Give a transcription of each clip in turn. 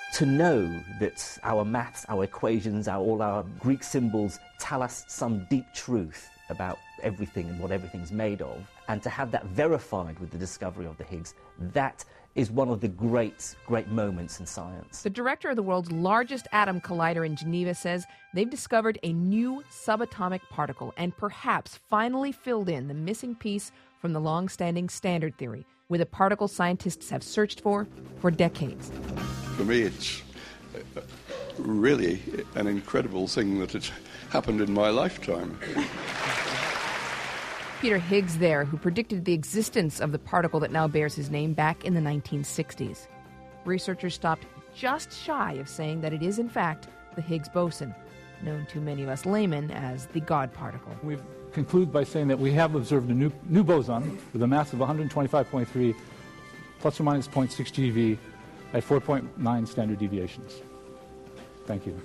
to know that our maths, our equations, all our Greek symbols tell us some deep truth about everything and what everything's made of, and to have that verified with the discovery of the Higgs, that is one of the great moments in science. The director of the world's largest atom collider in Geneva says they've discovered a new subatomic particle and perhaps finally filled in the missing piece from the long-standing standard theory, with a particle scientists have searched for decades. For me, it's really an incredible thing that it's happened in my lifetime. Peter Higgs there, who predicted the existence of the particle that now bears his name back in the 1960s. Researchers stopped just shy of saying that it is, in fact, the Higgs boson, known to many of us laymen as the God particle. We conclude by saying that we have observed a new boson with a mass of 125.3 plus or minus 0.6 GeV at 4.9 standard deviations. Thank you.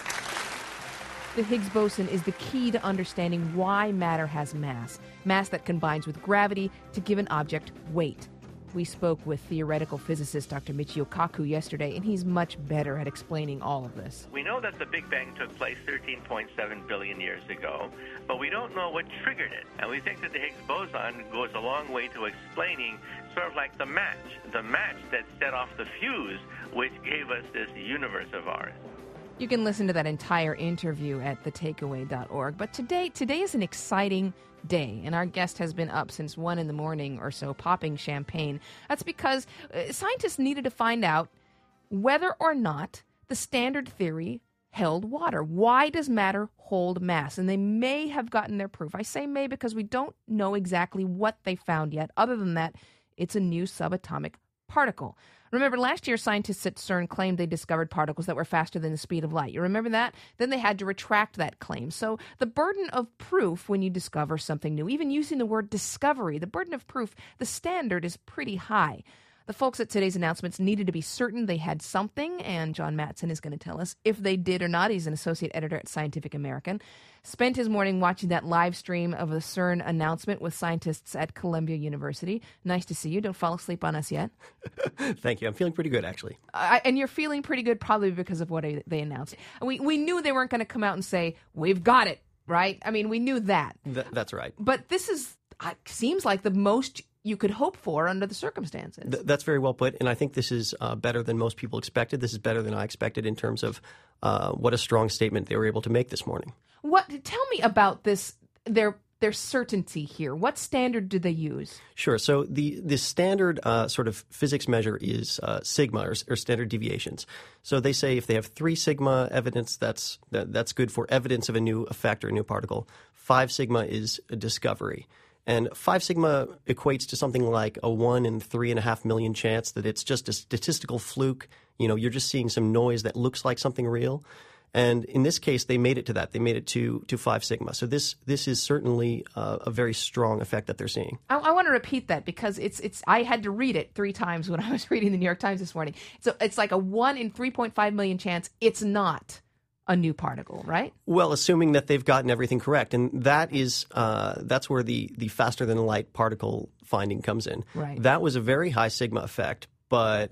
The Higgs boson is the key to understanding why matter has mass that combines with gravity to give an object weight. We spoke with theoretical physicist Dr. Michio Kaku yesterday, and he's much better at explaining all of this. We know that the Big Bang took place 13.7 billion years ago, but we don't know what triggered it. And we think that the Higgs boson goes a long way to explaining sort of like the match that set off the fuse, which gave us this universe of ours. You can listen to that entire interview at thetakeaway.org. But today is an exciting day, and our guest has been up since 1 a.m. or so popping champagne. That's because scientists needed to find out whether or not the standard theory held water. Why does matter hold mass? And they may have gotten their proof. I say may because we don't know exactly what they found yet. Other than that, it's a new subatomic particle. Remember, last year, scientists at CERN claimed they discovered particles that were faster than the speed of light. You remember that? Then they had to retract that claim. So the burden of proof when you discover something new, even using the word discovery, the burden of proof, the standard is pretty high. The folks at today's announcements needed to be certain they had something, and John Matson is going to tell us if they did or not. He's an associate editor at Scientific American. Spent his morning watching that live stream of the CERN announcement with scientists at Columbia University. Nice to see you. Don't fall asleep on us yet. Thank you. I'm feeling pretty good, actually. And you're feeling pretty good probably because of what they announced. We knew they weren't going to come out and say, we've got it, right? I mean, we knew that. That's right. But this seems like the most you could hope for under the circumstances. That's very well put, and I think this is better than most people expected. This is better than I expected in terms of what a strong statement they were able to make this morning. Tell me about this, their certainty here. What standard do they use? Sure. So the standard sort of physics measure is sigma or standard deviations. So they say if they have 3 sigma evidence, that's good for evidence of a new effect or a new particle. 5 sigma is a discovery. And 5 sigma equates to something like a 1 in 3.5 million chance that it's just a statistical fluke. You know, you're just seeing some noise that looks like something real. And in this case, they made it to that. They made it to 5 sigma. So this is certainly a very strong effect that they're seeing. I want to repeat that because it's. I had to read it 3 times when I was reading the New York Times this morning. So it's like a 1 in 3.5 million chance. It's not a new particle, right? Well, assuming that they've gotten everything correct, and that's where the faster than light particle finding comes in. Right. That was a very high sigma effect, but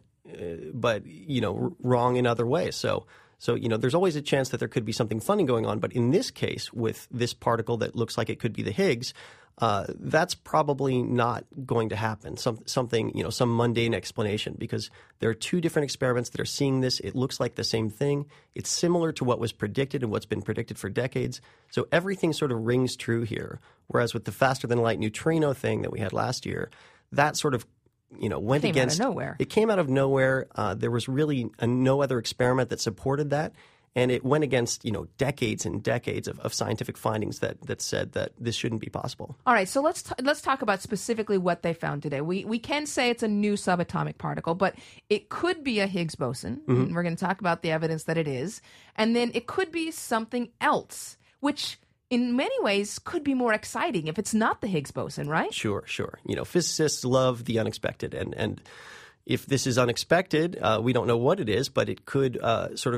wrong in other ways. So there's always a chance that there could be something funny going on. But in this case, with this particle that looks like it could be the Higgs, that's probably not going to happen. Some mundane explanation, because there are 2 different experiments that are seeing this. It looks like the same thing. It's similar to what was predicted and what's been predicted for decades. So everything sort of rings true here. Whereas with the faster than light neutrino thing that we had last year, that sort of went against. Came out of nowhere. It came out of nowhere. There was really no other experiment that supported that. And it went against, decades and decades of scientific findings that said that this shouldn't be possible. All right, so let's talk about specifically what they found today. We can say it's a new subatomic particle, but it could be a Higgs boson. Mm-hmm. We're going to talk about the evidence that it is. And then it could be something else, which in many ways could be more exciting if it's not the Higgs boson, right? Sure. Physicists love the unexpected. And if this is unexpected, we don't know what it is, but it could sort of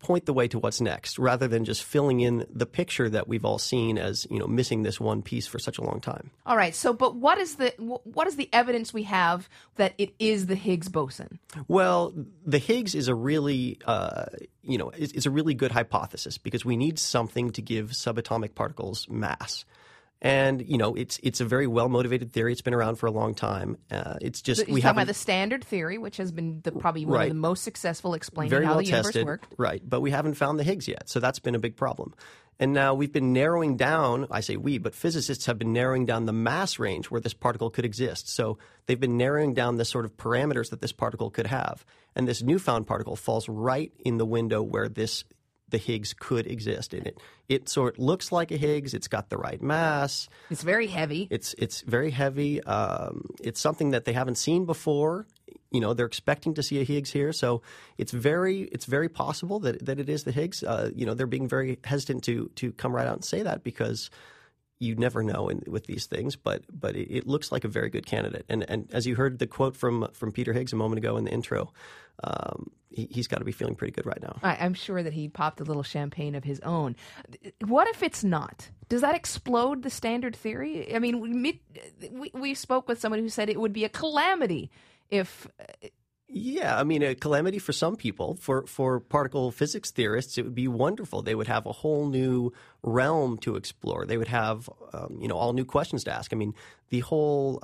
point the way to what's next, rather than just filling in the picture that we've all seen as, missing this one piece for such a long time. All right. So, but what is the evidence we have that it is the Higgs boson? Well, the Higgs is a really, it's a really good hypothesis because we need something to give subatomic particles mass. And, it's a very well-motivated theory. It's been around for a long time. It's just You're talking about the standard theory, which has been probably one of the most successful explaining very how well the universe tested, worked. Right, but we haven't found the Higgs yet, so that's been a big problem. And now we've been narrowing down, I say we, but physicists have been narrowing down the mass range where this particle could exist. So they've been narrowing down the sort of parameters that this particle could have. And this newfound particle falls right in the window where the Higgs could exist in it. It sort of looks like a Higgs. It's got the right mass. It's very heavy. It's very heavy. It's something that they haven't seen before. They're expecting to see a Higgs here, so it's very possible that it is the Higgs. They're being very hesitant to come right out and say that because you never know with these things, but it looks like a very good candidate. And as you heard the quote from Peter Higgs a moment ago in the intro, he's got to be feeling pretty good right now. I'm sure that he popped a little champagne of his own. What if it's not? Does that explode the standard theory? I mean, we spoke with someone who said it would be a calamity if... Yeah, I mean, a calamity for some people. For particle physics theorists, it would be wonderful. They would have a whole new realm to explore. They would have, all new questions to ask. I mean, the whole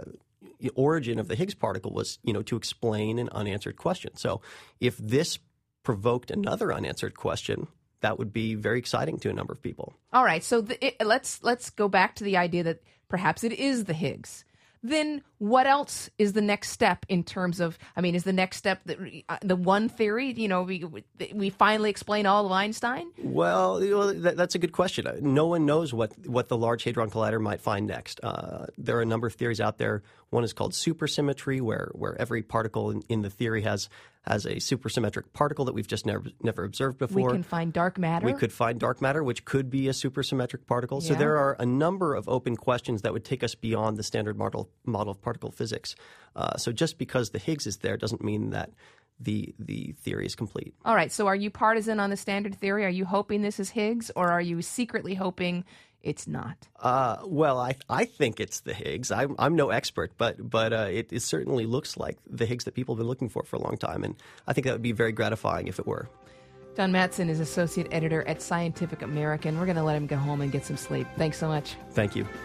origin of the Higgs particle was, to explain an unanswered question. So if this provoked another unanswered question, that would be very exciting to a number of people. All right, so let's go back to the idea that perhaps it is the Higgs. Then what else is the next step in terms of, is the next step the one theory, we finally explain all of Einstein? Well, that's a good question. No one knows what the Large Hadron Collider might find next. There are a number of theories out there. One is called supersymmetry, where every particle in the theory has a supersymmetric particle that we've just never observed before. We can find dark matter. We could find dark matter, which could be a supersymmetric particle. Yeah. So there are a number of open questions that would take us beyond the standard model of particle physics. So just because the Higgs is there doesn't mean that the theory is complete. All right. So are you partisan on the standard theory? Are you hoping this is Higgs, or are you secretly hoping it's not? Well, I think it's the Higgs. I'm no expert, but it certainly looks like the Higgs that people have been looking for a long time, and I think that would be very gratifying if it were. John Matson is associate editor at Scientific American. We're going to let him go home and get some sleep. Thanks so much. Thank you.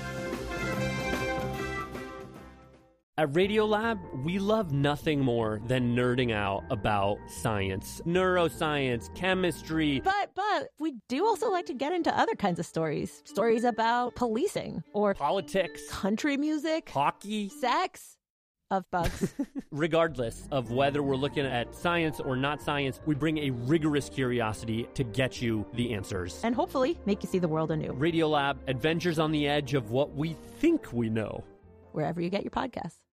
At Radiolab, we love nothing more than nerding out about science, neuroscience, chemistry. But we do also like to get into other kinds of stories. Stories about policing or politics, country music, hockey, sex, of bugs. Regardless of whether we're looking at science or not science, we bring a rigorous curiosity to get you the answers. And hopefully make you see the world anew. Radiolab, adventures on the edge of what we think we know. Wherever you get your podcasts.